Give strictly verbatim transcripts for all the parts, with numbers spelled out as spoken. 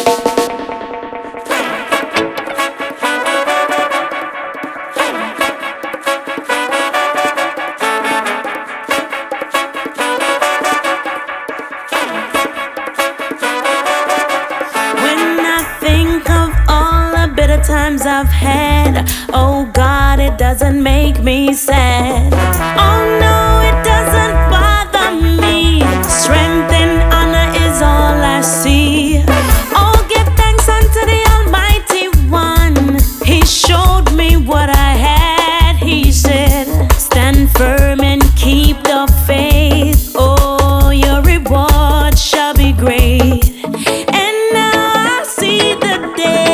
Times I've had, oh God, it doesn't make me sad. Oh no, it doesn't bother me. Strength and honor is all I see. Oh, give thanks unto the Almighty One. He showed me what I had. He said, stand firm and keep the faith. Oh, your reward shall be great. And now I see the day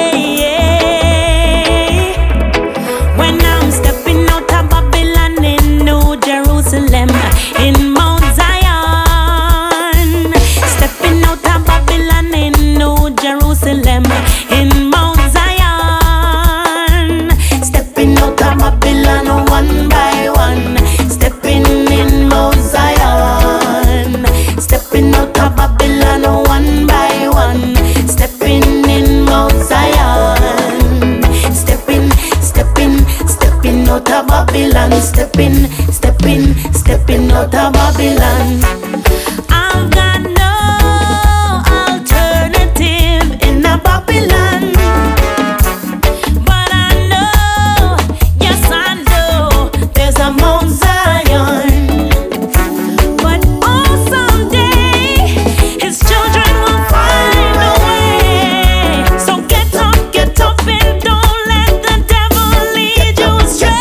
in Mount Zion, stepping out of Babylon in New Jerusalem. In Mount Zion, stepping out of Babylon one by one. Stepping in Mount Zion, stepping out of Babylon one by one. Stepping in Mount Zion, stepping, stepping, stepping out of Babylon. Stepping, stepping, stepping out of Babylon. I've got no alternative in a Babylon, but I know, yes I know, there's a Mount Zion. But oh, someday his children will find a way. So get up, get up and don't let the devil lead you astray.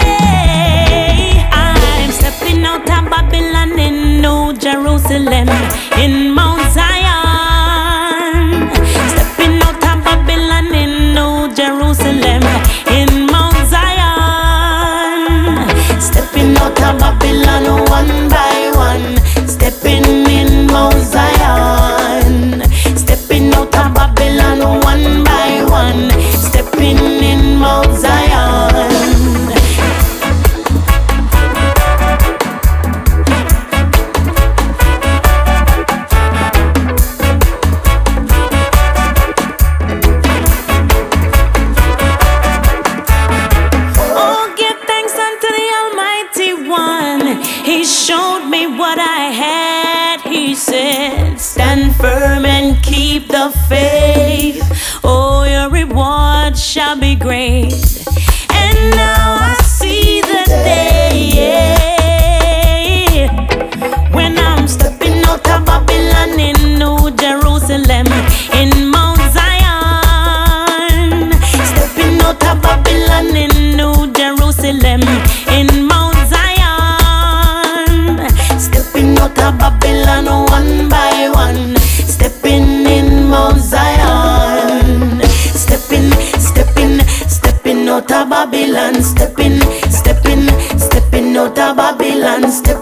Babylon in New Jerusalem, in Mount Zion. Stepping out of Babylon in New Jerusalem, in Mount Zion. Stepping out of Babylon one by one. Stepping in Mount Zion. Stepping out of Babylon one by one. Stepping in Mount Zion. He showed me what I had. He said, stand firm and keep the faith. Oh, your reward shall be great. And now I see the day when I'm stepping out of Babylon in New Jerusalem, in Mount Zion. Stepping out of Babylon in New Jerusalem, in Mount out of Babylon one by one. Stepping in Mount Zion. Stepping, stepping, stepping out of Babylon. Stepping, stepping, stepping out of Babylon. Stepping